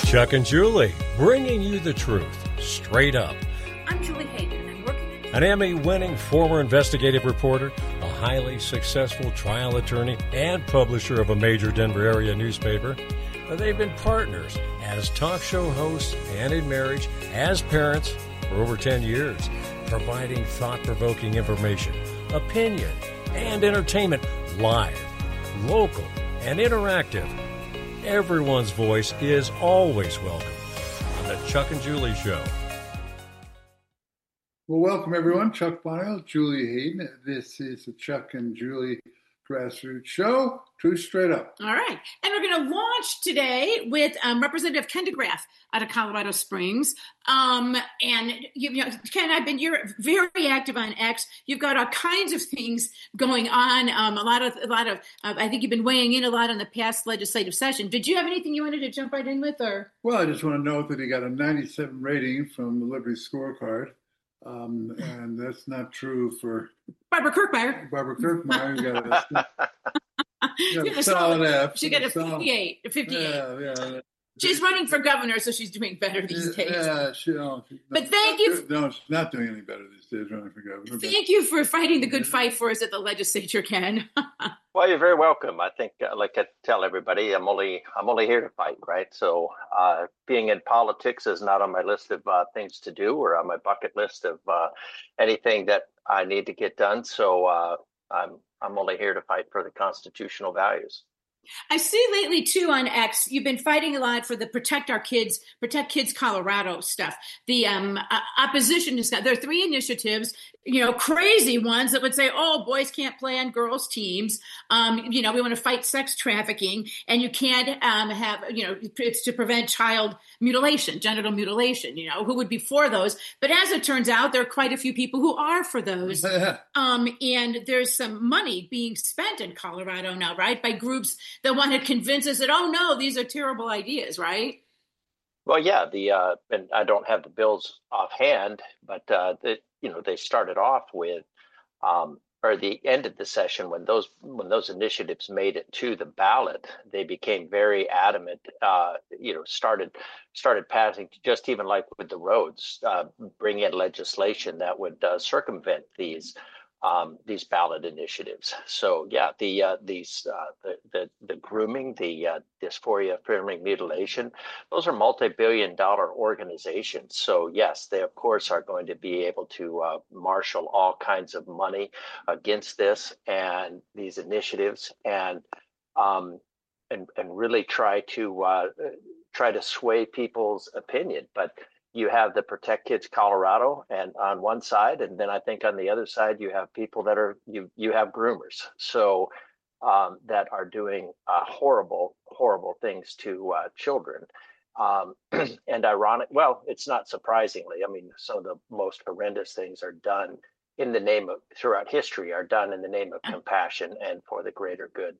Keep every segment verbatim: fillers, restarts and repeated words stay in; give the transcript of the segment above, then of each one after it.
Chuck and Julie, bringing you the truth, straight up. I'm Julie Hayden, and I'm working at... An Emmy-winning former investigative reporter, a highly successful trial attorney, and publisher of a major Denver area newspaper. They've been partners as talk show hosts and in marriage, as parents, for over ten years, providing thought-provoking information, opinion, and entertainment live, local, and interactive. Everyone's voice is always welcome on the Chuck and Julie Show. Well, welcome everyone. Chuck Bonnell, Julie Hayden. This is the Chuck and Julie Grassroots Show. Truth straight up. All right. And we're going to launch today with um, Representative Ken DeGraff out of Colorado Springs. Um, and, you, you know, Ken, I've been, you're very active on X. You've got all kinds of things going on. Um, a lot of, a lot of, uh, I think you've been weighing in a lot on the past legislative session. Did you have anything you wanted to jump right in with, or? Well, I just want to note that he got a ninety-seven rating from the Liberty Scorecard. Um, and that's not true for Barbara Kirkmeyer. Barbara Kirkmeyer, you got a, you got She a got a solid solid- F. She got a solid- fifty-eight. A fifty-eight. Yeah, yeah. She's running for governor, so she's doing better these days. Yeah, she, no, she's But not- thank you- No, she's not doing any better these days running for governor. but- Thank you for fighting the good fight for us at the legislature, Ken. Well, you're very welcome. I think, uh, like I tell everybody, I'm only I'm only here to fight, right? So, uh, being in politics is not on my list of uh, things to do or on my bucket list of uh, anything that I need to get done. So, uh, I'm I'm only here to fight for the constitutional values. I see lately, too, on X, you've been fighting a lot for the Protect Our Kids, Protect Kids Colorado stuff. The um, uh, opposition has got, there are three initiatives, you know, crazy ones that would say, oh, boys can't play on girls' teams. Um, you know, we want to fight sex trafficking, and you can't um, have, you know, it's to prevent child mutilation, genital mutilation, you know, who would be for those. But as it turns out, there are quite a few people who are for those. um, and there's some money being spent in Colorado now, right, by groups that want to convince us that, oh, no, these are terrible ideas, right? Well, yeah, the uh, and I don't have the bills offhand, but uh, the, you know, they started off with, um, or the end of the session when those when those initiatives made it to the ballot, they became very adamant. Uh, you know, started started passing, just even like with the roads, uh, bring in legislation that would uh, circumvent these. Um, these ballot initiatives. So yeah, the uh, these uh, the, the the grooming, the uh, dysphoria, affirming mutilation, those are multi-billion dollar organizations. So yes, they of course are going to be able to uh, marshal all kinds of money against this and these initiatives, and um, and and really try to uh, try to sway people's opinion, but. You have the Protect Kids Colorado, and on one side, and then I think on the other side, you have people that are you you have groomers, so um, that are doing uh, horrible, horrible things to uh, children. Um, and ironic, well, it's not surprisingly. I mean, some of the most horrendous things are done in the name of throughout history are done in the name of compassion and for the greater good.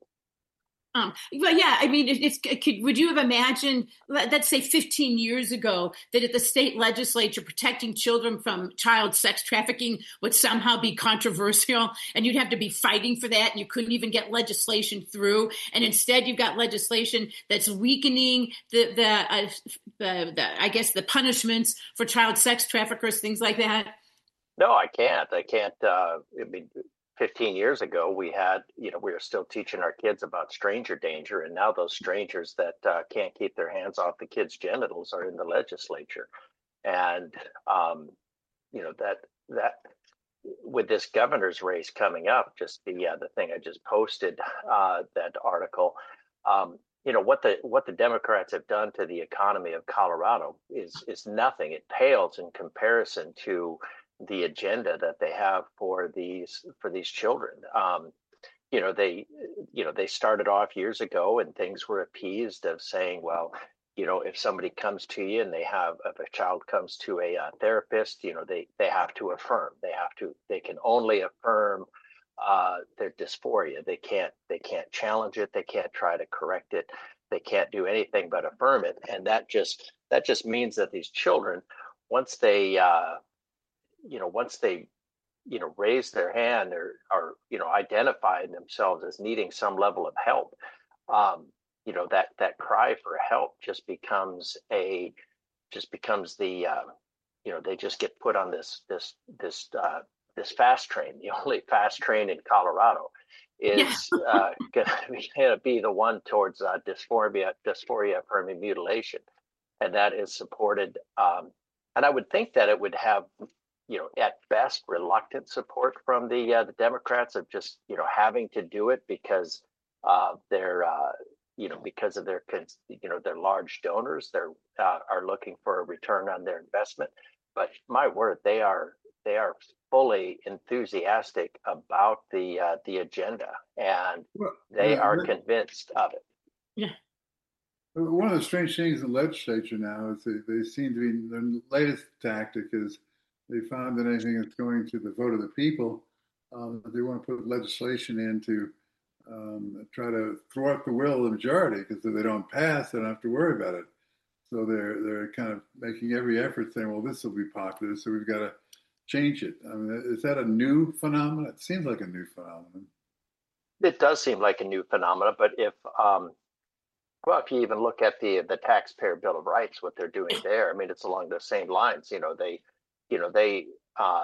Um, well, yeah, I mean, it, it's, it could, would you have imagined, let's say fifteen years ago, that at the state legislature, protecting children from child sex trafficking would somehow be controversial, and you'd have to be fighting for that, and you couldn't even get legislation through, and instead you've got legislation that's weakening the, the, uh, the, the I guess, the punishments for child sex traffickers, things like that? No, I can't. I can't. Uh, I mean, fifteen years ago, we had, you know, we were still teaching our kids about stranger danger. And now those strangers that uh, can't keep their hands off the kids' genitals are in the legislature. And, um, you know, that that with this governor's race coming up, just the uh, the thing I just posted, uh, that article, um, you know, what the what the Democrats have done to the economy of Colorado is is nothing. It pales in comparison to the agenda that they have for these for these children. Um, you know, they you know they started off years ago, and things were appeased of saying, well, you know, if somebody comes to you and they have, if a child comes to a uh, therapist, you know, they they have to affirm. They have to. They can only affirm uh, their dysphoria. They can't. They can't challenge it. They can't try to correct it. They can't do anything but affirm it. And that just that just means that these children, once they uh, you know, once they, you know, raise their hand or, or, you know, identify themselves as needing some level of help, um, you know, that that cry for help just becomes a just becomes the uh, you know, they just get put on this this this uh, this fast train. The only fast train in Colorado is Yeah. uh, going to be the one towards uh, dysphoria, dysphoria affirming mutilation, and that is supported. Um, and I would think that it would have, you know, at best, reluctant support from the uh, the Democrats of just, you know, having to do it because uh, they're, uh, you know, because of their, you know, their large donors, they're uh, are looking for a return on their investment. But my word, they are they are fully enthusiastic about the uh, the agenda, and Well, they uh, are that- convinced of it. Yeah. One of the strange things in the legislature now is they, they seem to be, their latest tactic is they found that anything that's going to the vote of the people, um, they want to put legislation in to um, try to thwart the will of the majority, because if they don't pass, they don't have to worry about it. So they're they're kind of making every effort saying, well, this will be popular, so we've got to change it. I mean, is that a new phenomenon? It seems like a new phenomenon. It does seem like a new phenomenon, but if um, well, if you even look at the the Taxpayer Bill of Rights, what they're doing there, I mean, it's along the same lines. You know, they, you know, they, uh,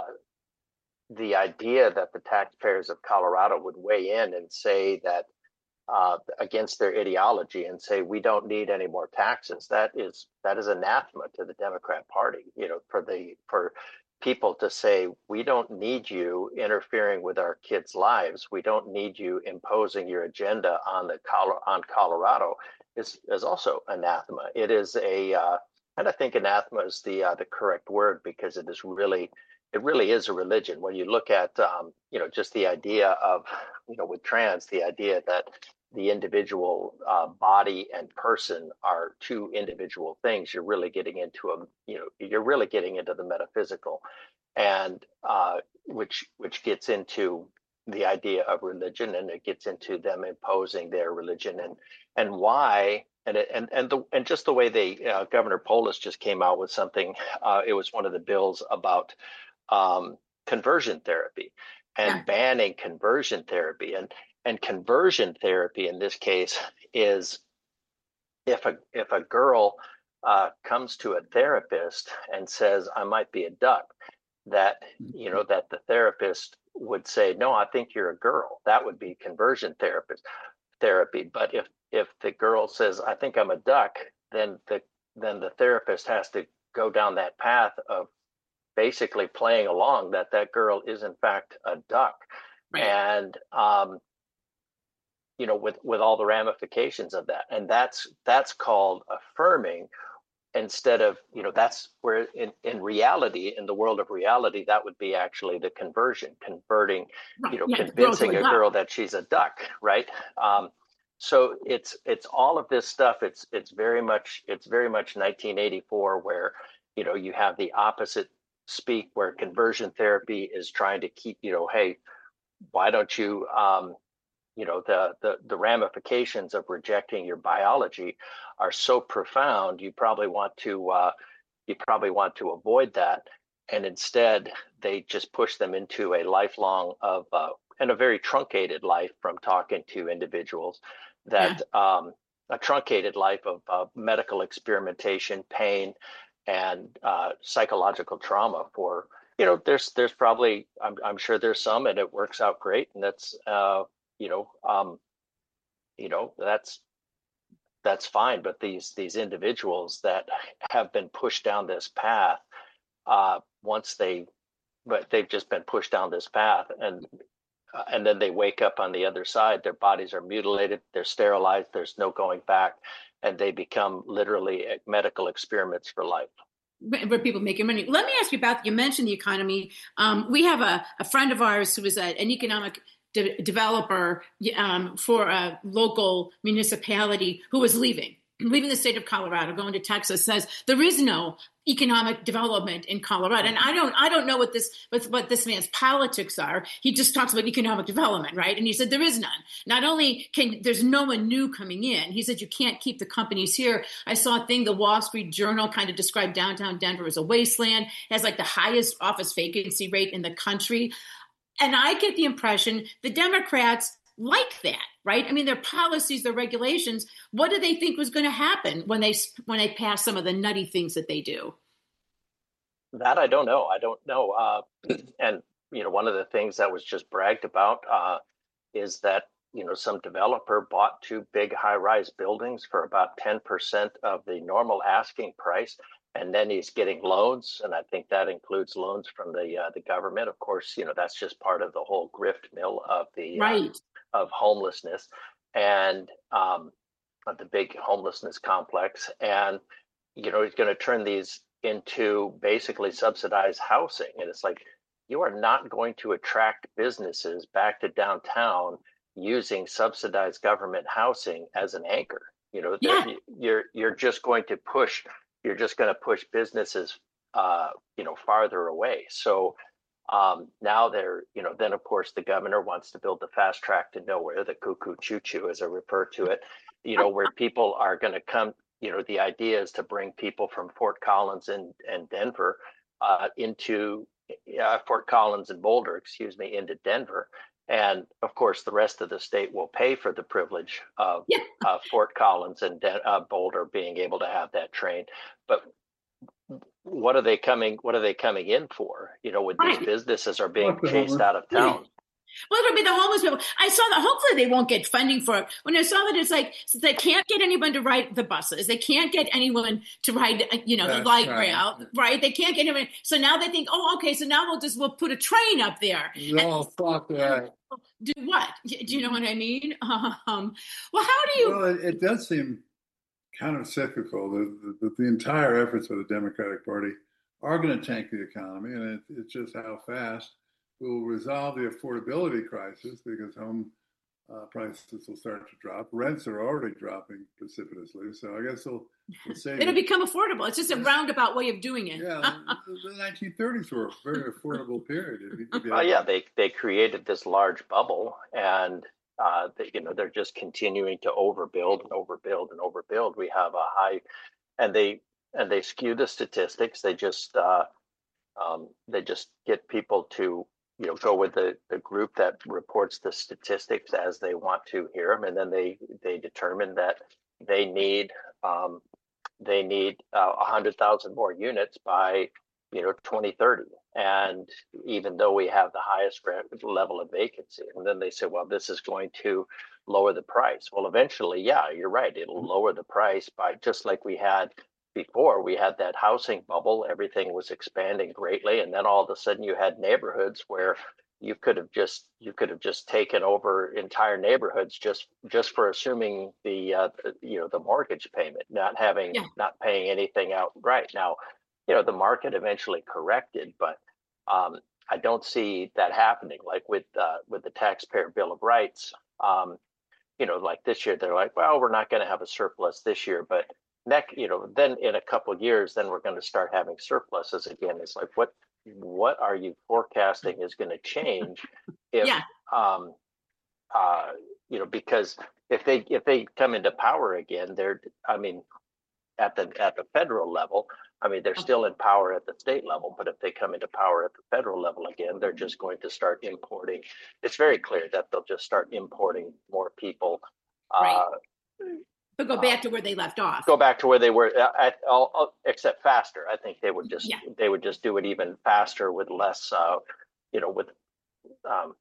the idea that the taxpayers of Colorado would weigh in and say that uh, against their ideology and say we don't need any more taxes. That is that is anathema to the Democrat Party. You know, for the for people to say we don't need you interfering with our kids' lives. We don't need you imposing your agenda on the on Colorado. Is is also anathema. It is a, uh, and I think anathema is the uh, the correct word, because it is really, it really is a religion. When you look at, um, you know, just the idea of, you know, with trans, the idea that the individual uh, body and person are two individual things, you're really getting into a, you know, you're really getting into the metaphysical, and uh, which which gets into the idea of religion, and it gets into them imposing their religion, and and why, and it, and and the and just the way they uh, Governor Polis just came out with something. Uh, it was one of the bills about um, conversion therapy and Yeah. banning conversion therapy, and and conversion therapy in this case is if a if a girl uh, comes to a therapist and says I might be a duck, that you know that the therapist would say, no, I think you're a girl. That would be conversion therapist therapy. But if if the girl says I think I'm a duck, then the then the therapist has to go down that path of basically playing along that that girl is in fact a duck. Right. And um you know, with with all the ramifications of that. And that's that's called affirming, instead of, you know, that's where in, in reality, in the world of reality, that would be actually the conversion, converting, Right. you know, Yeah, convincing girl a to a girl duck. that she's a duck, right? Um, so it's it's all of this stuff. It's it's very much it's very much nineteen eighty-four, where, you know, you have the opposite speak, where conversion therapy is trying to keep, you know, hey, why don't you um, you know, the, the the ramifications of rejecting your biology are so profound, you probably want to uh, you probably want to avoid that, and instead they just push them into a lifelong of uh, and a very truncated life from talking to individuals, that yeah. um, a truncated life of uh, medical experimentation, pain, and uh, psychological trauma for, you know, there's there's probably I'm I'm sure there's some, and it works out great, and that's uh, you know, um, you know, that's that's fine. But these these individuals that have been pushed down this path, uh, once they, but they've just been pushed down this path, and uh, and then they wake up on the other side. Their bodies are mutilated, they're sterilized, there's no going back, and they become literally medical experiments for life. Where people making money. Let me ask you about, you mentioned the economy. Um, we have a, a friend of ours who is a, an economic de- developer um, for a local municipality who is leaving, leaving the state of Colorado, going to Texas, says there is no economic development in Colorado. And I don't, I don't know what this, what, what this man's politics are. He just talks about economic development, right? And he said there is none. Not only can, there's no one new coming in. He said you can't keep the companies here. I saw a thing, the Wall Street Journal kind of described downtown Denver as a wasteland. It has like the highest office vacancy rate in the country. And I get the impression the Democrats like that. right? I mean, their policies, their regulations. What do they think was going to happen when they when they pass some of the nutty things that they do? That I don't know. I don't know. Uh, and you know, one of the things that was just bragged about uh, is that you know some developer bought two big high-rise buildings for about ten percent of the normal asking price, and then he's getting loans, and I think that includes loans from the uh, the government. Of course, you know that's just part of the whole grift mill of the uh, Right. of homelessness and um, of the big homelessness complex, and you know he's going to turn these into basically subsidized housing, and it's like you are not going to attract businesses back to downtown using subsidized government housing as an anchor. You know, Yeah. you're you're just going to push you're just going to push businesses, uh, you know, farther away. So um, now they're, you know, then of course the governor wants to build the fast track to nowhere, the cuckoo choo choo, as I refer to it, you know, where people are going to come. You know, the idea is to bring people from Fort Collins and, and Denver uh, into uh, Fort Collins and Boulder, excuse me, into Denver. And of course, the rest of the state will pay for the privilege of Yeah. uh, Fort Collins and De- uh, Boulder being able to have that train. But what are they coming? What are they coming in for? You know, when these Right. businesses are being What the chased homeless? out of town. Well, it'll be the homeless people. I saw that. Hopefully, they won't get funding for it. When I saw that, it's like so they can't get anyone to ride the buses. They can't get anyone to ride, uh, you know, the That's light right. rail, right? They can't get anyone. So now they think, oh, okay, so now we'll just we'll put a train up there. No, fuck that. Do what? Do you know what I mean? Um, well, how do you? Well, it, it does seem countercyclical that the, the, the entire efforts of the Democratic Party are going to tank the economy, and it, it's just how fast will resolve the affordability crisis because home uh, prices will start to drop. Rents are already dropping precipitously, so I guess they'll, they'll save It'll it. become affordable. It's just a roundabout way of doing it. Yeah, the, the nineteen thirties were a very affordable period. If you, if you Oh yeah, they they created this large bubble, and uh, they, you know they're just continuing to overbuild and overbuild and overbuild. We have a high, and they and they skew the statistics. They just uh, um, they just get people to you know go with the, the group that reports the statistics as they want to hear them, and then they they determine that they need um, they need uh, one hundred thousand more units by you know twenty thirty, and even though we have the highest level of vacancy, and then they say, well, this is going to lower the price. Well, eventually, yeah, you're right, it'll lower the price by just like we had before. We had that housing bubble, everything was expanding greatly, and then all of a sudden you had neighborhoods where you could have just you could have just taken over entire neighborhoods just just for assuming the uh, you know the mortgage payment, not having Yeah. not paying anything out right now. You know the market eventually corrected, but um, I don't see that happening. Like with uh, with the Taxpayer Bill of Rights, um, you know, like this year they're like, well, we're not going to have a surplus this year, but next, you know, then in a couple of years, then we're going to start having surpluses again. It's like, what what are you forecasting is going to change if Yeah. um, uh, you know, because if they if they come into power again, they're I mean, at the at the federal level, I mean, they're still in power at the state level, but if they come into power at the federal level again, they're just going to start importing. It's very clear that they'll just start importing more people. Right. Uh, But go back to where they left off. go back to where they were uh, at, all, all- except faster. I think they would just Yeah. they would just do it even faster with less, uh, you know, with um,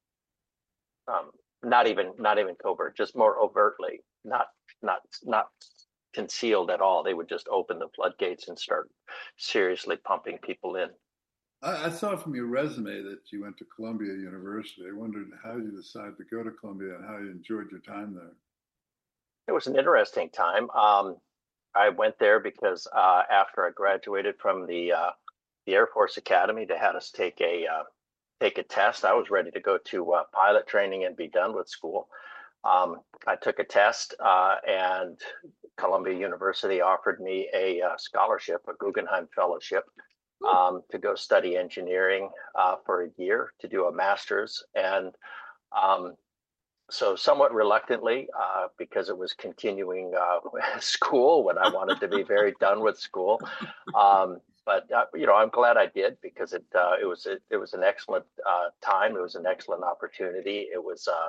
um, not even not even covert, just more overtly, not not not concealed at all. They would just open the floodgates and start seriously pumping people in. I, I saw from your resume that you went to Columbia University. I wondered how you decided to go to Columbia and how you enjoyed your time there. It was an interesting time. Um, I went there because uh, after I graduated from the uh, the Air Force Academy, they had us take a uh, take a test. I was ready to go to uh, pilot training and be done with school. Um, I took a test, uh, and Columbia University offered me a uh, scholarship, a Guggenheim Fellowship, um, to go study engineering uh, for a year to do a master's. And um, so somewhat reluctantly, uh, because it was continuing uh, school when I wanted to be very done with school. Um, but uh, you know, I'm glad I did because it uh, it was it, it was an excellent uh, time. It was an excellent opportunity. It was uh,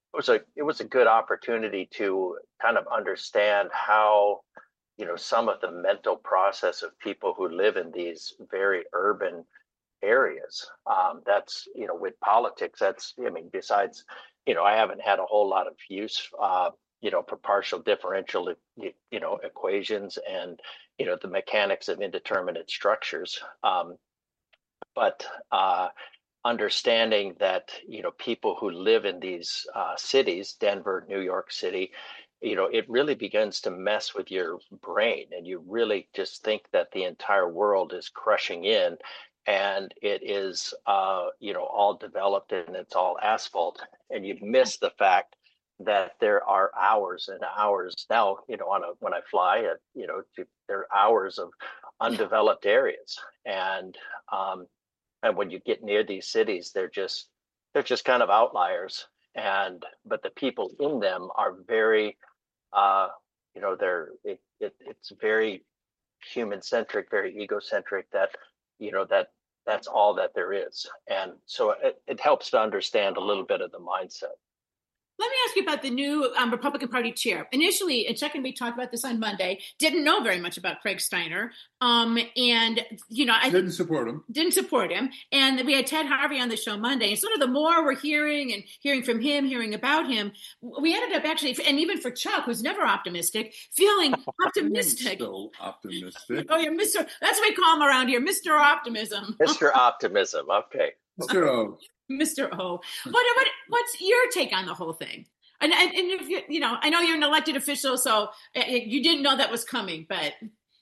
was a it was a good opportunity to kind of understand how, you know, some of the mental process of people who live in these very urban areas. Um, that's, you know, with politics, that's, I mean, besides, you know, I haven't had a whole lot of use, uh, you know, for partial differential, you know, equations and, you know, the mechanics of indeterminate structures. Um, but uh, understanding that, you know, people who live in these uh, cities, Denver, New York City, you know, it really begins to mess with your brain, and you really just think that the entire world is crushing in, and it is, uh, you know, all developed and it's all asphalt, and you miss the fact that there are hours and hours now, you know, on a, when I fly, uh, you know, to, there are hours of undeveloped areas, and um, and when you get near these cities, they're just they're just kind of outliers, and but the people in them are very, uh, you know, they're it, it it's very human centric, very egocentric. That you know that that's all that there is, and so it, it helps to understand a little bit of the mindset. Let me ask you about the new um, Republican Party chair. Initially, and Chuck and we talked about this on Monday, didn't know very much about Craig Steiner. Um, and, you know, I didn't support him. Didn't support him. And we had Ted Harvey on the show Monday. And sort of the more we're hearing and hearing from him, hearing about him, we ended up actually, and even for Chuck, who's never optimistic, feeling optimistic. So optimistic. Oh, yeah, Mister That's what we call him around here, Mister Optimism. Mister Optimism. Okay. Mister O. Mister O. What, what what's your take on the whole thing? And and, and if you you know, I know you're an elected official, so you didn't know that was coming, but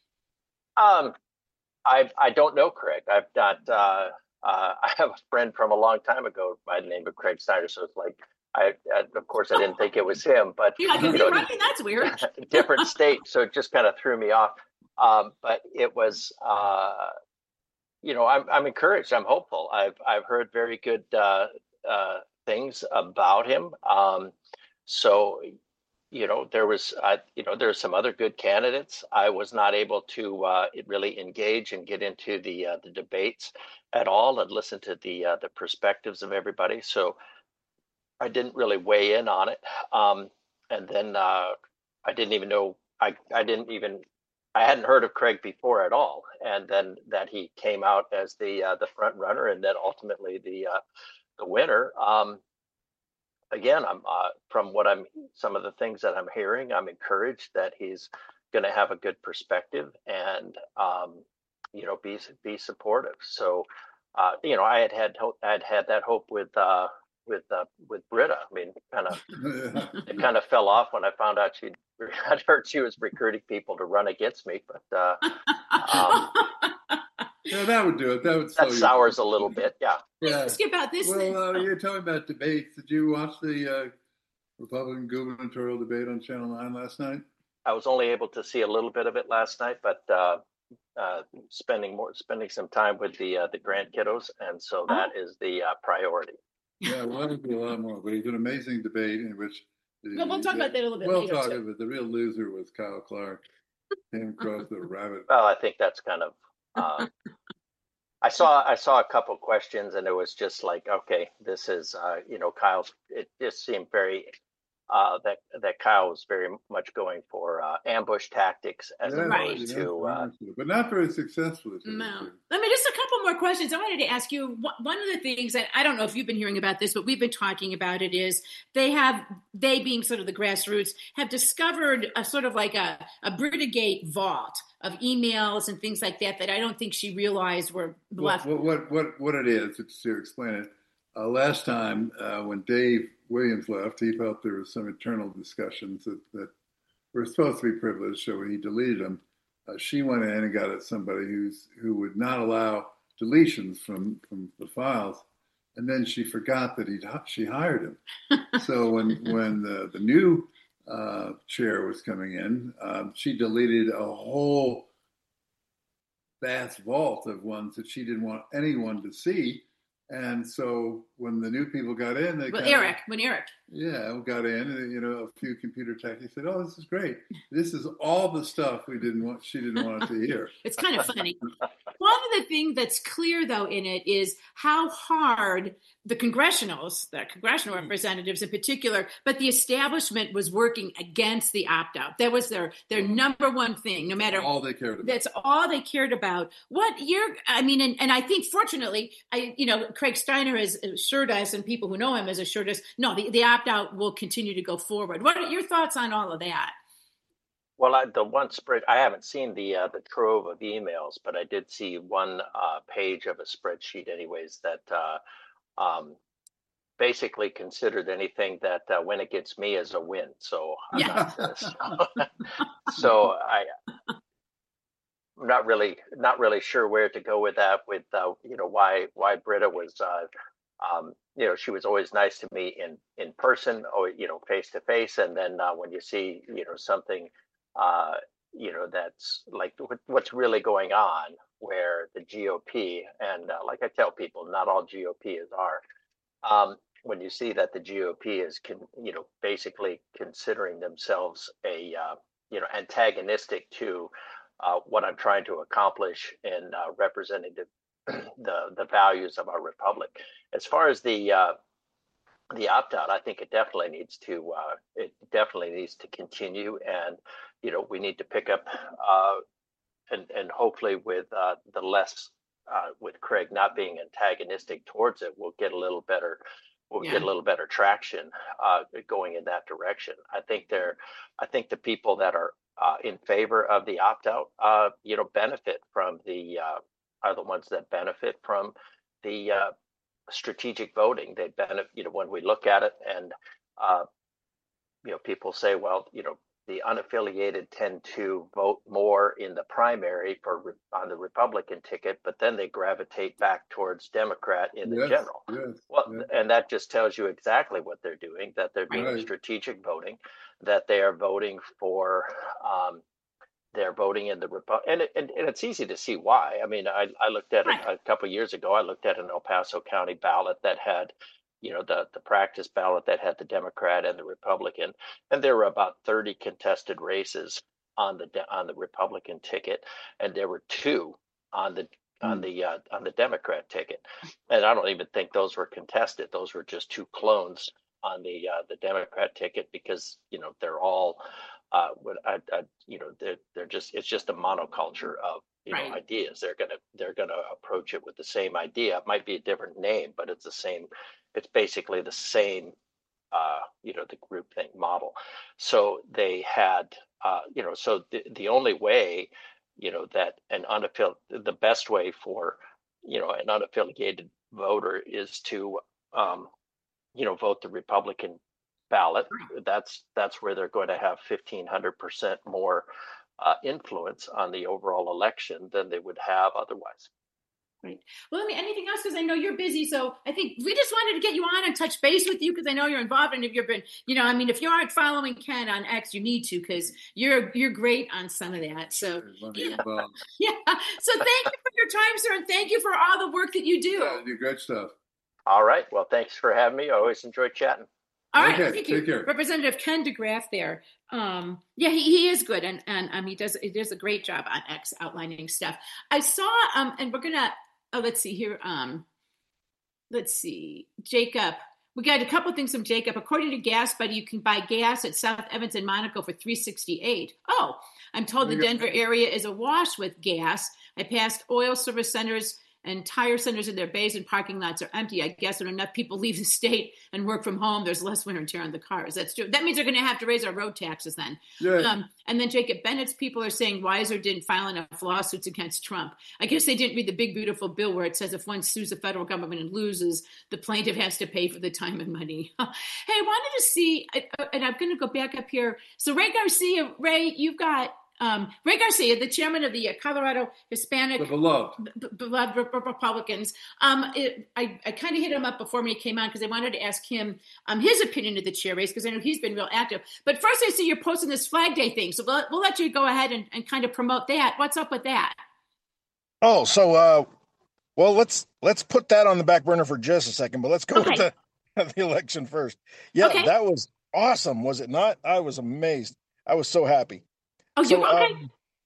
um, I I don't know Craig. I've not. Uh, uh, I have a friend from a long time ago by the name of Craig Steiner, so it's like I, I of course I didn't think it was him, but yeah, you know, right? That's weird. Different state, so it just kind of threw me off. Um, but it was. Uh, You know, I'm I'm encouraged. I'm hopeful. I've I've heard very good uh, uh, things about him. Um, so, you know, there was uh, you know there are some other good candidates. I was not able to uh, really engage and get into the uh, the debates at all and listen to the uh, the perspectives of everybody. So I didn't really weigh in on it. Um, and then uh, I didn't even know. I I didn't even. I hadn't heard of Craig before at all, and then that he came out as the uh, the front runner, and then ultimately the uh, the winner. Um, again, I'm uh, from what I'm some of the things that I'm hearing, I'm encouraged that he's going to have a good perspective and um, you know be be supportive. So uh, you know, I had had hope, I had had that hope with. Uh, with uh, with Britta. I mean, kind of it kind of fell off when I found out she'd I'd heard she was recruiting people to run against me, but uh, um, yeah, that would do it. That would that sours you. a little bit. Yeah. Yeah. Let's get about this. Well, uh, you're talking about debates. Did you watch the uh, Republican gubernatorial debate on Channel nine last night? I was only able to see a little bit of it last night, but uh, uh, spending more spending some time with the uh, the grandkiddos, and so that oh. is the uh, priority. Yeah, well, that'll be a lot more. But it's an amazing debate in which. The, well, we'll talk the, about that a little bit we'll later. We'll talk too. about it. The real loser was Kyle Clark. Came across the rabbit. Well, I think that's kind of. Uh, I saw I saw a couple questions, and it was just like, okay, this is uh, you know, Kyle's. It just seemed very. Uh, that that Kyle was very much going for uh, ambush tactics as yeah, opposed yeah, to, uh, but not very successful. No. Let me just a couple more questions. I wanted to ask you one of the things that I don't know if you've been hearing about this, but we've been talking about it is they have they being sort of the grassroots have discovered a sort of like a a Britta-gate vault of emails and things like that that I don't think she realized were left. What what what what it is to explain it. Uh, last time uh, when Dave Williams left, he felt there was some internal discussions that, that were supposed to be privileged, so he deleted them. Uh, she went in and got at somebody who's who would not allow deletions from, from the files, and then she forgot that he she hired him. So when when the the new uh, chair was coming in, um, she deleted a whole vast vault of ones that she didn't want anyone to see. And so when the new people got in, they well, kinda, Eric, when Eric, yeah, got in, and, you know, a few computer techies said, "Oh, this is great. This is all the stuff we didn't want. She didn't want to hear." It's kind of funny. One one of the things that's clear, though, in it is how hard the congressionals, the congressional representatives in particular, but the establishment was working against the opt-out. That was their their number one thing, no matter all they cared about. That's all they cared about. What you're, I mean, and, and I think fortunately, I you know, Craig Steiner has assured us, and people who know him has assured us, no, the, the opt-out will continue to go forward. What are your thoughts on all of that? Well, I, the one spread, I haven't seen the uh, the trove of emails, but I did see one uh, page of a spreadsheet, anyways, that uh, um, basically considered anything that uh, went against me as a win. So, I'm Yeah. not, uh, so, so I, I'm not really not really sure where to go with that. With uh, you know why why Britta was. Uh, Um, you know, she was always nice to me in, in person, or, you know, face to face. And then uh, when you see, you know, something, uh, you know, that's like what, what's really going on, where the G O P, and uh, like I tell people, not all G O P is are. Um, when you see that the G O P is, con, you know, basically considering themselves a, uh, you know, antagonistic to uh, what I'm trying to accomplish in uh, representing the the the values of our republic. As far as the uh, the opt out, I think it definitely needs to uh, it definitely needs to continue, and you know we need to pick up uh, and and hopefully with uh, the less uh, with Craig not being antagonistic towards it, we'll get a little better. We'll Yeah. get a little better traction uh, going in that direction. I think there, I think the people that are uh, in favor of the opt out, uh, you know, benefit from the. Uh, are the ones that benefit from the uh, strategic voting. They benefit, you know, when we look at it, and uh, you know, people say, well, you know, the unaffiliated tend to vote more in the primary for on the Republican ticket, but then they gravitate back towards Democrat in the Yes, general. yes, Well, yes. and that just tells you exactly what they're doing, that they're doing Right. strategic voting, that they are voting for. Um, they're voting in the Repu- and, it, and and it's easy to see why. I mean, I, I looked at Right. it a couple of years ago. I looked at an El Paso County ballot that had, you know, the the practice ballot that had the Democrat and the Republican, and there were about thirty contested races on the de- on the Republican ticket, and there were two on the on Hmm. the uh, on the Democrat ticket, and I don't even think those were contested. Those were just two clones on the uh, the Democrat ticket, because you know they're all. Uh, what I, I, you know, they're they're just it's just a monoculture of you know Right. ideas. They're gonna they're gonna approach it with the same idea. It might be a different name, but it's the same. It's basically the same. Uh, you know, the groupthink model. So they had, uh, you know, so the the only way, you know, that an unaffiliated, the best way for, you know, an unaffiliated voter is to, um, you know, vote the Republican ballot. That's that's where they're going to have fifteen hundred percent more uh, influence on the overall election than they would have otherwise. Right. Well, I mean, anything else? Because I know you're busy. So I think we just wanted to get you on and touch base with you, because I know you're involved. And if you've been, you know, I mean, if you aren't following Ken on X, you need to, because you're you're great on some of that. So Let me yeah. involved. yeah. So thank you for your time, sir, and thank you for all the work that you do. Yeah, you do great stuff. All right. Well, thanks for having me. I always enjoy chatting. All right, Okay, thank you, take care. Representative Ken DeGraff. There, um, yeah, he, he is good, and and um, he does he does a great job on X outlining stuff. I saw, um, and we're gonna, oh, let's see here, um, let's see, Jacob. We got a couple things from Jacob. According to Gas Buddy, you can buy gas at South Evans and Monaco for three sixty-eight. Oh, I'm told the Denver area is awash with gas. I passed oil service centers and tire centers in their bays and parking lots are empty. I guess when enough people leave the state and work from home, there's less wear and tear on the cars. That's true. That means they're going to have to raise our road taxes then. Yeah. Um, and then Jacob Bennett's people are saying Weiser didn't file enough lawsuits against Trump. I guess they didn't read the big, beautiful bill where it says if one sues the federal government and loses, the plaintiff has to pay for the time and money. Hey, I wanted to see, and I'm going to go back up here. So Ray Garcia, Ray, you've got Um, Ray Garcia, the chairman of the uh, Colorado Hispanic The beloved. b- beloved Re- Republicans. Um, it, I, I kind of hit him up before when he came on because I wanted to ask him um, his opinion of the chair race, because I know he's been real active. But first, I see you're posting this Flag Day thing, so we'll, we'll let you go ahead and, and kind of promote that. What's up with that? Oh, so uh, well, let's let's put that on the back burner for just a second, but let's go Okay. with the, the election first. Yeah, Okay. that was awesome, was it not? I was amazed. I was so happy. Oh, So, you okay? um,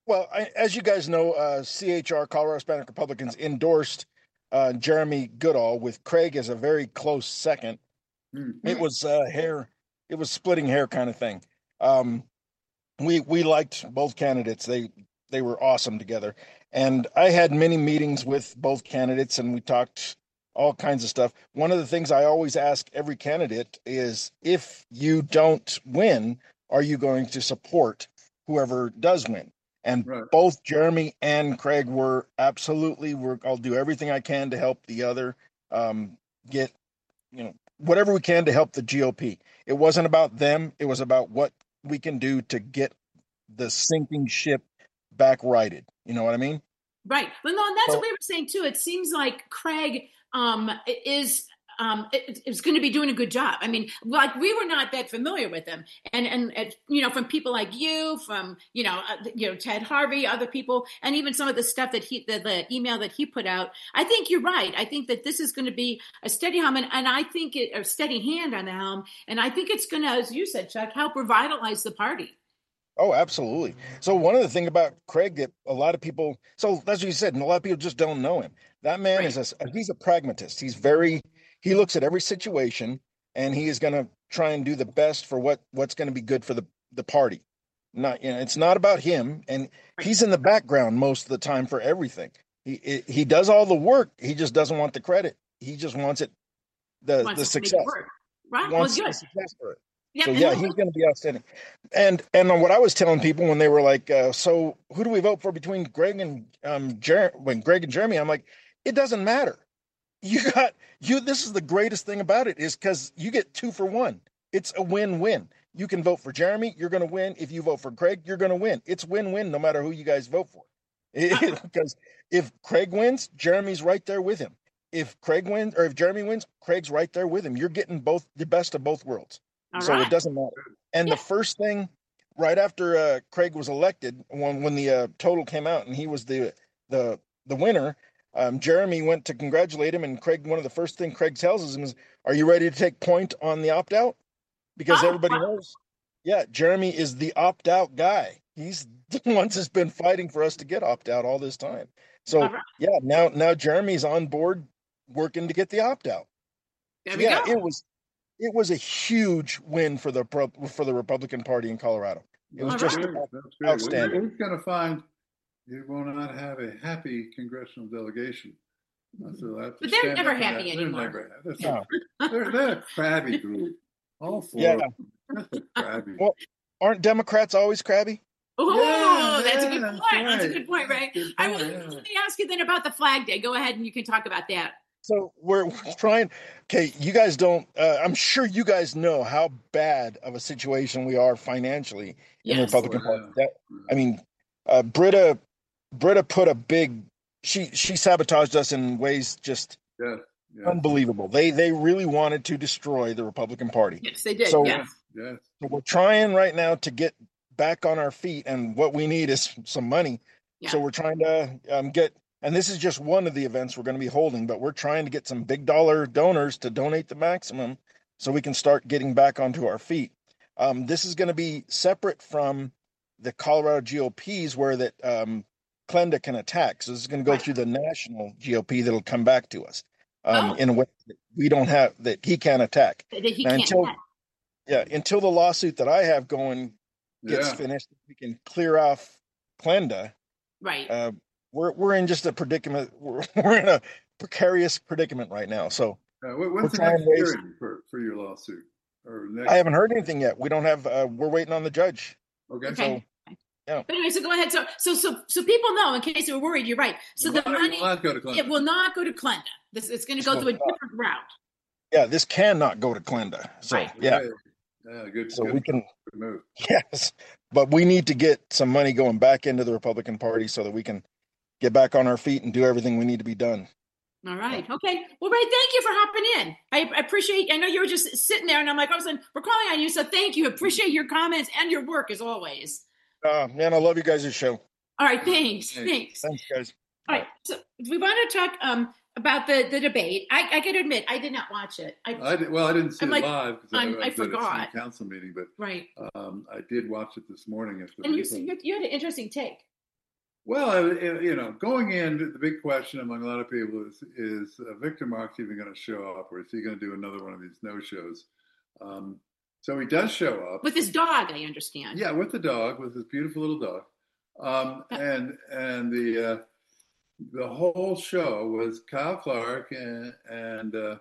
Well, I, as you guys know, uh, C H R, Colorado Hispanic Republicans, endorsed uh, Jeremy Goodall with Craig as a very close second. Mm-hmm. It was uh, hair, it was splitting hair kind of thing. Um, we we liked both candidates. They they were awesome together. And I had many meetings with both candidates, and we talked all kinds of stuff. One of the things I always ask every candidate is, if you don't win, are you going to support whoever does win? And Right. both Jeremy and Craig were absolutely, we're, I'll do everything I can to help the other um, get, you know, whatever we can to help the G O P. It wasn't about them. It was about what we can do to get the sinking ship back righted. You know what I mean? Right. Well, no, and that's So- what we were saying too. It seems like Craig um, is um, it- is going to be doing a good job. I mean, like, we were not that familiar with him, and and, and you know, from people like you, from you know, uh, you know, Ted Harvey, other people, and even some of the stuff that he, the, the email that he put out. I think you're right. I think that this is going to be a steady helm, and, and I think it a steady hand on the helm, and I think it's going to, as you said, Chuck, help revitalize the party. Oh, absolutely. So one of the thing about Craig that a lot of people, so that's what you said, and a lot of people just don't know him. That man Right. is a, he's a pragmatist. He's very, he looks at every situation, and he is going to try and do the best for what, what's going to be good for the, the party. Not, you know, it's not about him, and he's in the background most of the time for everything. He, he does all the work. He just doesn't want the credit. He just wants it, the, Wants the to make it success. work. Right. He Well, wants good. the success for it. Yeah. So and yeah, look- he's going to be outstanding. And and what I was telling people when they were like, uh, "So who do we vote for between Greg and um Jer- when Greg and Jeremy?" I'm like, "It doesn't matter. You got you. This is the greatest thing about it, is because you get two for one. It's a win-win. You can vote for Jeremy, you're going to win. If you vote for Craig, you're going to win. It's win-win no matter who you guys vote for. Because if Craig wins, Jeremy's right there with him. If Craig wins, or if Jeremy wins, Craig's right there with him. You're getting both the best of both worlds. all So right. it doesn't matter. And Yeah. the first thing, right after uh, Craig was elected, when when the uh, total came out and he was the the the winner, um, Jeremy went to congratulate him, and Craig, one of the first thing Craig tells him is, "Are you ready to take point on the opt out?" Because Oh, everybody wow. knows, yeah, Jeremy is the opt out guy. He's the one that's been fighting for us to get opt out all this time. So All right. yeah, now now Jeremy's on board working to get the opt out. There So, we yeah, go. it was it was a huge win for the pro, for the Republican Party in Colorado. It was All just right. Great. That's great. outstanding. We're going to find you will not have a happy congressional delegation. So we'll have to But they're stand never up for happy that. anymore. They're never happy. That's No. a, they're, they're a crabby group. All four. Yeah. of them. That's a crabby. Well, aren't Democrats always crabby? Oh, Yeah, that's a yeah, good that's point. That's a right. good point, Ray. Good I point, will, yeah. let me ask you then about the Flag Day. Go ahead and you can talk about that. So we're, we're trying. Okay, you guys don't. Uh, I'm sure you guys know how bad of a situation we are financially in the Yes. Republican Oh, yeah. Party. That, I mean, uh, Britta, Britta put a big. She she sabotaged us in ways just Yes. Yes. unbelievable. They they really wanted to destroy the Republican Party. Yes, they did. So- yes. Yes. So we're trying right now to get back on our feet, and what we need is some money. Yeah. So we're trying to um, get, and this is just one of the events we're going to be holding, but we're trying to get some big dollar donors to donate the maximum so we can start getting back onto our feet. Um, this is going to be separate from the Colorado G O Ps where that um, Klenda can attack. So this is going to go Right. through the national G O P that'll come back to us um, Oh. in a way that we don't have, that he can attack. That he Now, can't. until- attack. Yeah, until the lawsuit that I have going gets Yeah. finished, we can clear off Klenda. Right. Uh, we're we're in just a predicament. We're, we're in a precarious predicament right now. So Uh, when- when's the We're trying next ways- hearing for, for your lawsuit? Or next? I haven't heard anything yet. We don't have. Uh, we're waiting on the judge. Okay. Okay. yeah. But anyway, so go ahead. So, so, so, so people know, in case they were worried, you're right. So Well, the why- money, why not go to Clinton? it will not go to Klenda. This, it's going to go to a different route. Yeah, this cannot go to Klenda. So Right. yeah, Okay. Yeah, good. so good, we can. good move. Yes, but we need to get some money going back into the Republican Party so that we can get back on our feet and do everything we need to be done. All right. Okay. Well, Ray, thank you for hopping in. I, I appreciate. I know you were just sitting there, and I'm like, all of a sudden, we're calling on you. So thank you. Appreciate your comments and your work as always. Uh, man, I love you guys' show. All right. Thanks. Thanks. Thanks. Thanks, guys. All right. So we want to talk um about the the debate. I, I got to admit, I did not watch it. I, I did, well, I didn't see I'm it like- live because I, I'm- I I was at a forgot. city council meeting, but right. um, I did watch it this morning. At the And you, replay. you you had an interesting take. Well, I- you know, going in, the big question among a lot of people is, is uh, Victor Marx even going to show up, or is he going to do another one of these no-shows? Um, so he does show up. With his dog, I understand. Yeah, with the dog, with his beautiful little dog. Um, and and the uh, the whole show was Kyle Clark and, and uh,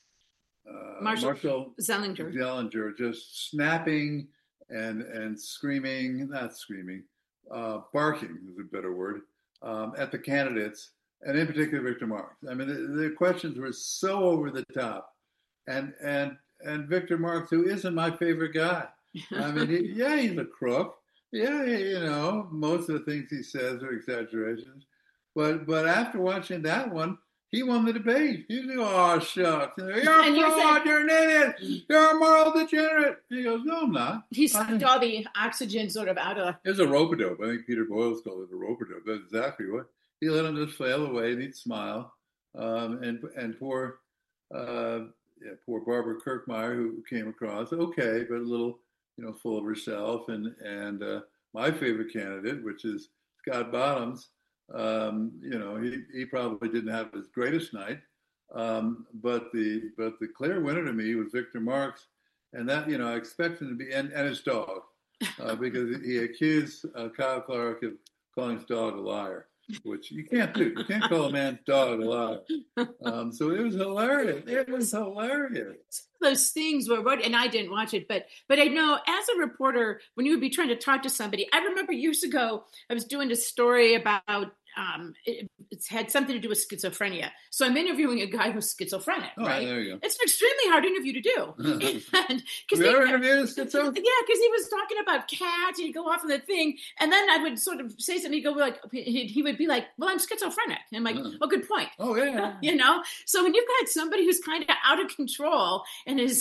uh, Marshall, Marshall Zellinger. Zellinger just snapping and and screaming, not screaming, uh, barking is a better word, um, at the candidates, and in particular Victor Marx. I mean, the, the questions were so over the top, and and and Victor Marx, who isn't my favorite guy. I mean, he, yeah, he's a crook. Yeah, you know, most of the things he says are exaggerations. But but after watching that one, he won the debate. He goes, oh, shucks. You're a fraud, you're an idiot, you're a moral degenerate. He goes, no, I'm not. He sucked all the oxygen sort of out of... It was a rope-a-dope. I think Peter Boyle's called it a rope-a-dope. That's exactly what. He let him just flail away and he'd smile. Um, and and poor, uh, yeah, poor Barbara Kirkmeyer, who came across, okay, but a little, you know, full of herself. And, and uh, my favorite candidate, which is Scott Bottoms, Um, you know, he, he probably didn't have his greatest night, um, but the but the clear winner to me was Victor Marx, and that, you know, I expect him to be, and, and his dog, uh, because he accused uh, Kyle Clark of calling his dog a liar, which you can't do. You can't call a man's dog a liar. Um, so it was hilarious. It was hilarious. Those things were, and I didn't watch it, but but I know as a reporter, when you would be trying to talk to somebody, I remember years ago, I was doing a story about, um, it, it's had something to do with schizophrenia. So I'm interviewing a guy who's schizophrenic, Oh, right? there you go. It's an extremely hard interview to do. and, Have you ever interviewed a schizo? Yeah, because he was talking about cats, and he'd go off on the thing, and then I would sort of say something, he'd go like, he, he would be like, well, I'm schizophrenic. And I'm like, Uh. oh, good point. Oh, yeah. You know, so when you've got somebody who's kind of out of control and is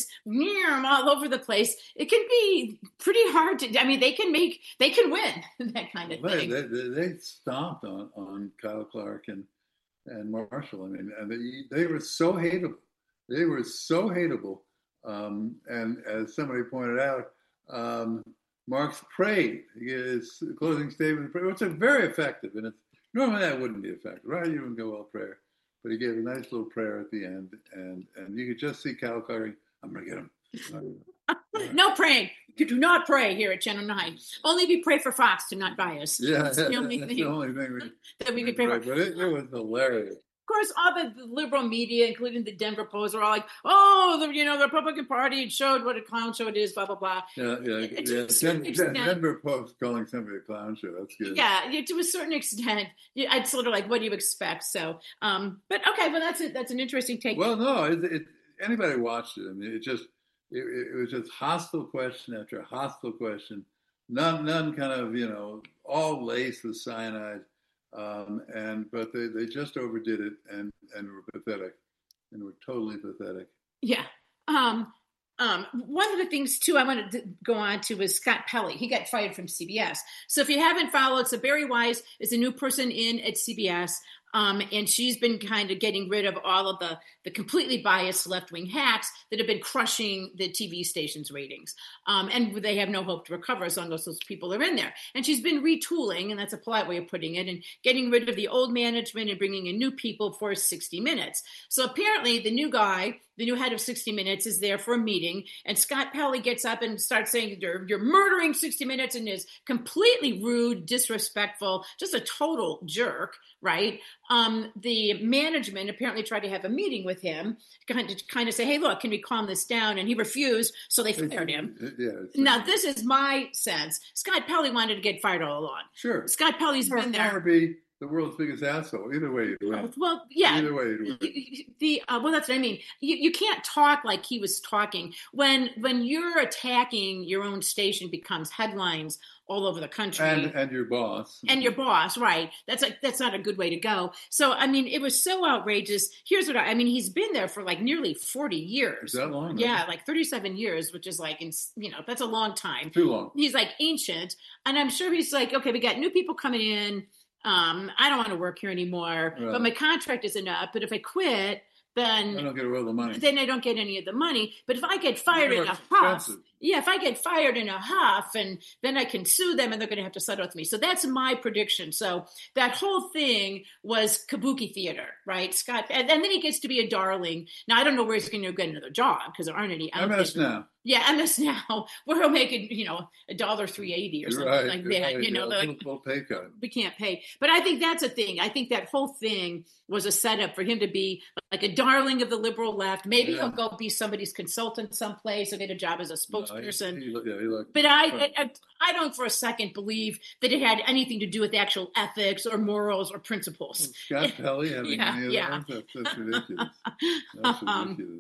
all over the place, it can be pretty hard to, I mean, they can make, they can win that kind of They, thing. they, they, they stomped on, on Kyle Clark and, and Marshall. I mean, and they, they were so hateable. They were so hateable. Um, and as somebody pointed out, um, Marx prayed. His closing statement, which is very effective. And it's, normally that wouldn't be effective, right? You wouldn't go, well, prayer. But he gave a nice little prayer at the end. And, and you could just see Kyle Clark, I'm going to get him. No praying. You do not pray here at Channel nine. Only we pray for Fox to not buy us. Yeah, That's the only that's thing the only thing we, that we could pray for. But it, it was hilarious. Of course, all the, the liberal media, including the Denver Post, are all like, "Oh, the, you know, the Republican Party it showed what a clown show it is." Blah blah blah. Yeah, yeah, It- it- yeah. to a certain Den- extent- Denver Post calling somebody a clown show. That's good. Yeah, yeah, to a certain extent, yeah, I'd sort of like, what do you expect? So, um, but okay, well, that's it. That's an interesting take. Well, no, it, it, anybody watched it. I mean, it just it, it was just hostile question after hostile question. None, none kind of, you know, all laced with cyanide. Um, and but they, they just overdid it and, and were pathetic, and were totally pathetic. Yeah. Um, um, one of the things too I wanted to go on to was Scott Pelley. He got fired from C B S. So if you haven't followed, so Barry Wise is a new person in at C B S. Um, and she's been kind of getting rid of all of the, the completely biased left-wing hacks that have been crushing the T V station's ratings. Um, and they have no hope to recover as long as those people are in there. And she's been retooling, and that's a polite way of putting it, and getting rid of the old management and bringing in new people for sixty minutes. So apparently the new guy, the new head of sixty minutes, is there for a meeting, and Scott Pelley gets up and starts saying, you're, you're murdering sixty minutes, and is completely rude, disrespectful, just a total jerk, right? Um, the management apparently tried to have a meeting with him, kind of, kind of say, hey, look, can we calm this down? And he refused, so they fired him. Yeah. Now, this is my sense. Scott Pelley wanted to get fired all along. Sure. Scott Pelley's or, been there. Or be the world's biggest asshole. Either way, you'd win. Well, yeah. Either way, you'd win. The uh, well, that's what I mean. You, you can't talk like he was talking. When when you're attacking your own station, becomes headlines all over the country. And and your boss. And your boss, right? That's like that's not a good way to go. So I mean, it was so outrageous. Here's what I, I mean. He's been there for like nearly forty years. Is that long? Yeah, like thirty-seven years, which is like, in, you know, that's a long time. Too long. He's like ancient, and I'm sure he's like, okay, we got new people coming in. Um, I don't want to work here anymore, Right. but my contract isn't up. But if I quit, then I don't get all the money. Then I don't get any of the money. But if I get fired in a huff, expensive. yeah, if I get fired in a huff, and then I can sue them, and they're going to have to settle with me. So that's my prediction. So that whole thing was kabuki theater, right, Scott? And, and then he gets to be a darling. Now I don't know where he's going to get another job because there aren't any. M S now. Yeah, M S now, where he'll make it, you know, a dollar three eighty or something right, like that. Right, you know, yeah, like, we'll pay cut. We can't pay. But I think that's a thing. I think that whole thing was a setup for him to be like a darling of the liberal left. Maybe Yeah. he'll go be somebody's consultant someplace or get a job as a spokesperson. No, he, he, yeah, he liked But it. I, I, I don't for a second believe that it had anything to do with actual ethics or morals or principles. Scott Pelley having Yeah, any of yeah. that? That's, that's ridiculous. That's Um, ridiculous.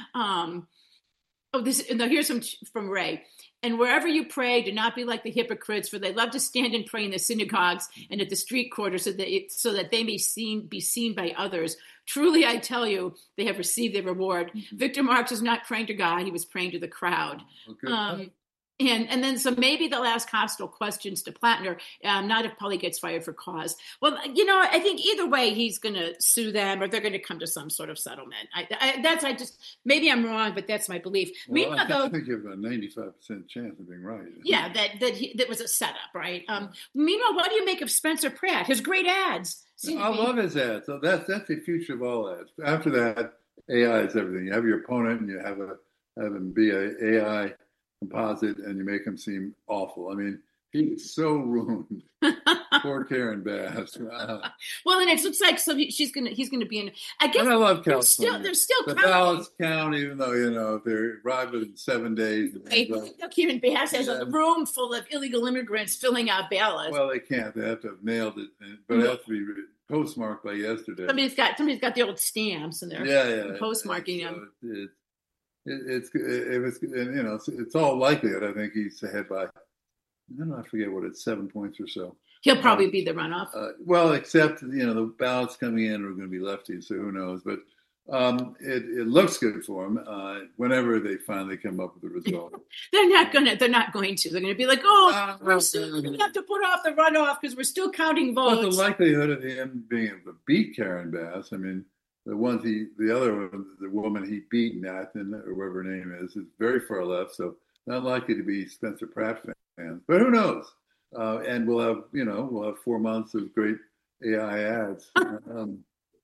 Um, oh, this no, here's some from Ray. And wherever you pray, do not be like the hypocrites, for they love to stand and pray in the synagogues and at the street corners, so that it, so that they may seen be seen by others. Truly, I tell you, they have received their reward. Mm-hmm. Victor Marx was not praying to God; he was praying to the crowd. Okay. Um, and and then so maybe they'll ask hostile questions to Plattner, um, not if Pauly gets fired for cause. Well, you know, I think either way he's going to sue them, or they're going to come to some sort of settlement. I, I, that's I just maybe I'm wrong, but that's my belief. Well, Meanwhile, I, think, though, I think you have a ninety-five percent chance of being right. yeah, that that he, that was a setup, right? Um, meanwhile, what do you make of Spencer Pratt? His great ads. seem to I be- love his ads. So that's that's the future of all ads. After that, A I is everything. You have your opponent, and you have a have him be a AI composite, and you make him seem awful. I mean, he's so ruined. Poor Karen Bass. Wow. Well, and it looks like so he, she's gonna he's gonna be in. I guess And I love they're California. still they're still The counting. ballots count, even though, you know, they're arrived in seven days. Right. Look, Kevin Bass has Yeah. a room full of illegal immigrants filling out ballots. Well, they can't. They have to have nailed it, but it has to be postmarked by yesterday. somebody's got somebody's got the old stamps and they're Yeah, yeah. postmarking So them. It, it, it's it was and, you know it's, it's all likelihood. I think he's ahead by I don't know. I forget what it's seven points or so. He'll probably be the runoff. Uh, well, except you know the ballots coming in are going to be lefties, so who knows? But um, it it looks good for him. Uh, whenever they finally come up with the result. They're not gonna. They're not going to. They're going to be like, oh, Uh, we're still going to have to put off the runoff because we're still counting But the votes. likelihood of him being able to beat Karen Bass, I mean, the ones he, the other one, the woman he beat, Nathan, or whatever her name is, is very far left, so not likely to be Spencer Pratt fans. But who knows? Uh, and we'll have, you know, we'll have four months of great A I ads. um,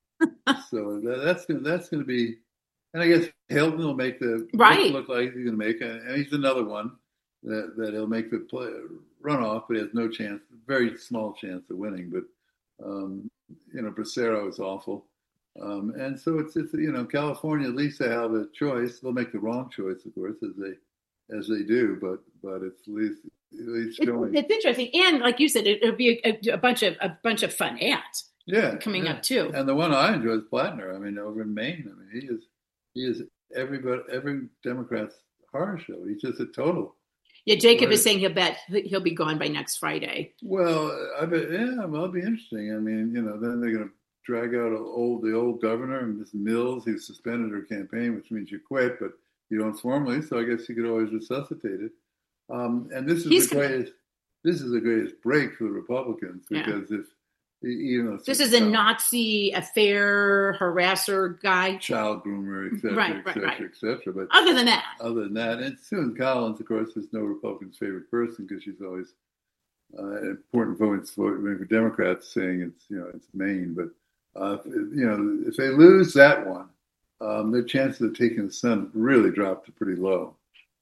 so that, that's gonna, that's going to be, and I guess Hilton will make the Right. look like he's going to make, and he's another one that that he'll make the play runoff, but he has no chance, very small chance of winning. But um, you know, Bracero is awful, um, and so it's it's you know, California, at least they have a choice. They'll make the wrong choice, of course, as they as they do, but but it's at least at least It- showing. it's interesting, and like you said, it, it'll be a, a bunch of a bunch of fun ads Yeah, coming yeah. up too. And the one I enjoy is Plattner. I mean, over in Maine, I mean, he is he is everybody every Democrat's horror show. He's just a total. Yeah, Jacob Right. is saying he'll bet he'll be gone by next Friday. Well, I bet yeah, well, it'll be interesting. I mean, you know, then they're going to drag out a old the old governor, Miss Mills, who suspended her campaign, which means you quit, but you don't formally. So I guess you could always resuscitate it. Um, and this is He's the gonna- greatest. This is the greatest break for the Republicans Yeah. because if you know This is a Nazi affair harasser guy. child groomer, et cetera, Right, et right, cetera, right. et cetera. But Other than that, other than that, and Susan Collins, of course, is no Republican's favorite person because she's always uh, an important vote voting for Democrats, saying it's you know it's Maine. But uh, if, you know if they lose that one, um, their chances of taking the Senate really drop to pretty low,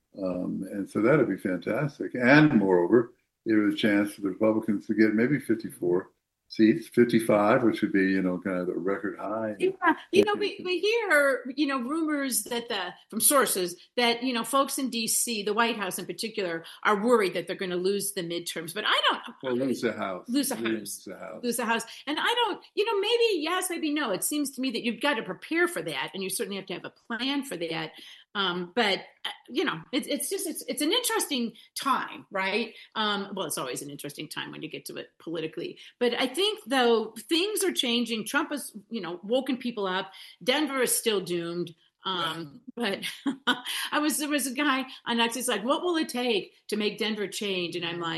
um, and so that'd be fantastic. And moreover, there was a chance for the Republicans to get maybe fifty-four seats, fifty-five, which would be you know kind of the record high. yeah, you know, we, we hear, you know, rumors that the, from sources that, you know, folks in D C, the White House in particular, are worried that they're going to lose the midterms. But I don't. Well, lose the House. Lose the House. Lose the House. Lose the House. And I don't, you know, maybe yes, maybe no. It seems to me that you've got to prepare for that, and you certainly have to have a plan for that. Um, but uh, you know, it's it's just it's it's an interesting time, right? Um, well, it's always an interesting time when you get to it politically. But I think though things are changing. Trump has, you know, woken people up. Denver is still doomed. Um, but I was there was a guy on X. He's like, "What will it take to make Denver change?" And I'm like,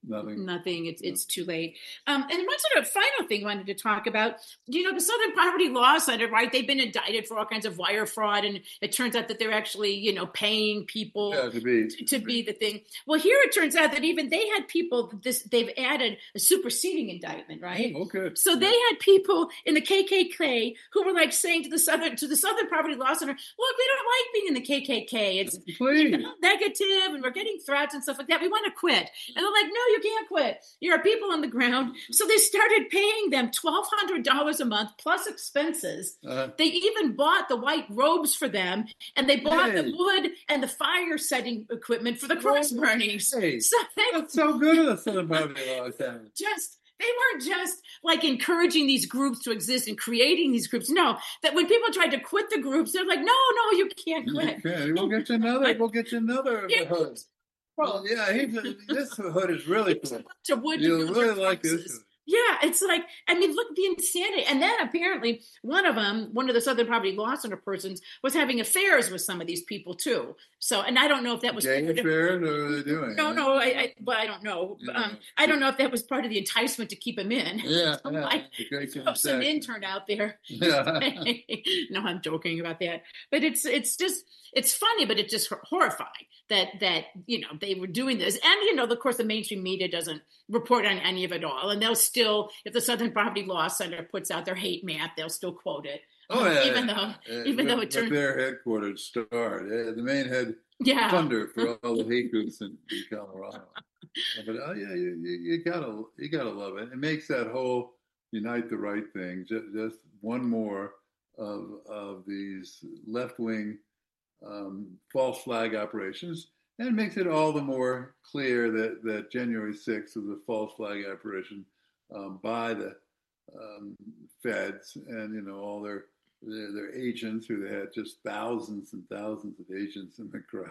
Nothing. Nothing. It's it's too late. Um, and one sort of final thing I wanted to talk about, you know, the Southern Poverty Law Center, right? They've been indicted for all kinds of wire fraud, and it turns out that they're actually, you know, paying people yeah, to be to, to be the thing. Well, here it turns out that even they had people. This they've added a superseding indictment, right? Oh, okay. So they had people in the K K K who were like saying to the Southern to the Southern Poverty Law Center, "Look, we don't like being in the K K K. It's you know, negative, and we're getting threats and stuff like that. We want to quit." And they're like, "No, you can't quit. You're people on the ground." So they started paying them twelve hundred dollars a month plus expenses. Uh, they even bought the white robes for them, and they bought hey. the wood and the fire setting equipment for the cross burnings. Hey, so they, that's so good of the Southern Poverty Law Center. Just they weren't just like encouraging these groups to exist and creating these groups. No, that when people tried to quit the groups, they're like, "No, no, you can't quit. You can't. We'll get you another. We'll get you another." hood. Well, yeah, he's a, this hood is really cool. You really like this. Yeah, it's like, I mean, look, the insanity. And then apparently one of them, one of the Southern Poverty Law Center persons, was having affairs with some of these people too. So, and I don't know if that was gay affairs, or are they doing? No, no, I, I, well, I don't know. Yeah, um, I don't know if that was part of the enticement to keep him in. Yeah, so yeah. Like, so some intern out there. Yeah. No, I'm joking about that. But it's it's just it's funny, but it's just horrifying that that you know they were doing this, and you know, of course, the mainstream media doesn't report on any of it all, and they'll still, if the Southern Poverty Law Center puts out their hate map, they'll still quote it. Oh yeah, even though yeah, even but, though it turns their headquarters star, yeah, the main head yeah. funder for all the hate groups in, in Colorado. But uh, yeah, you, you, you gotta you gotta love it. It makes that whole unite the right thing just, just one more of of these left wing um, false flag operations, and it makes it all the more clear that that January sixth was a false flag operation um, by the um, feds and you know all their. Their, their agents, who they had just thousands and thousands of agents in the crowd.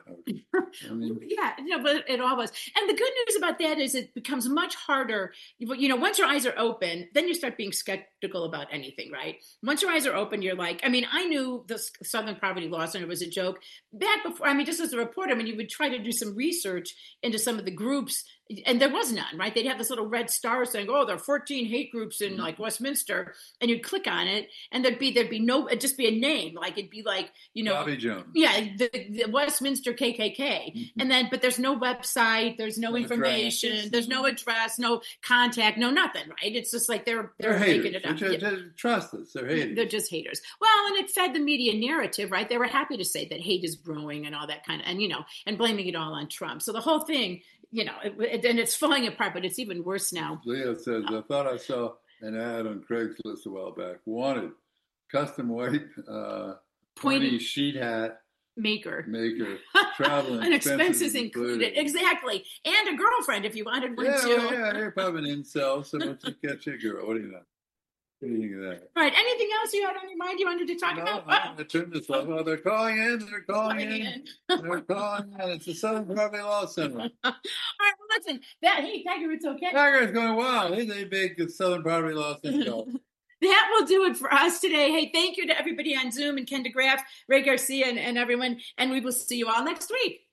I mean, yeah, no, but it all was. And the good news about that is it becomes much harder. You know, once your eyes are open, then you start being skeptical about anything, right? Once your eyes are open, you're like, I mean, I knew the Southern Poverty Law Center was a joke back before. I mean, just as a reporter, I mean, you would try to do some research into some of the groups, and there was none, right? They'd have this little red star saying, "Oh, there are fourteen hate groups in like Westminster," and you'd click on it, and there'd be there'd be no, it'd just be a name, like it'd be like you know, Bobby Jones, yeah, the, the Westminster K K K, mm-hmm. and then but there's no website, there's no, no information, address. There's no address, no contact, no nothing, right? It's just like they're they're, they're making haters. it up. They're, they're, trust us, they're haters. They're just haters. Well, and it fed the media narrative, right? They were happy to say that hate is growing and all that kind of, and you know, and blaming it all on Trump. So the whole thing. You know, it, it, and it's falling apart, but it's even worse now. Leo says, I thought I saw an ad on Craigslist a while back. Wanted custom white uh, pointy sheet hat maker. Maker. Traveling and expenses included. included. Exactly. And a girlfriend if you wanted one yeah, too. Well, yeah, you're probably an incel, so why don't you get your girl? What do you know? What do you think of that? Right. Anything else you had on your mind you wanted to talk no, about? No, oh. turn this off. Oh, they're calling in. They're calling, calling in. in. They're calling in. It's the Southern Poverty Law Center. All right. Well, listen. That hey, Tiger, it's okay. Tiger's going, wow. He's a big Southern Poverty Law Center. That will do it for us today. Hey, thank you to everybody on Zoom and Ken DeGraff, Ray Garcia, and, and everyone. And we will see you all next week.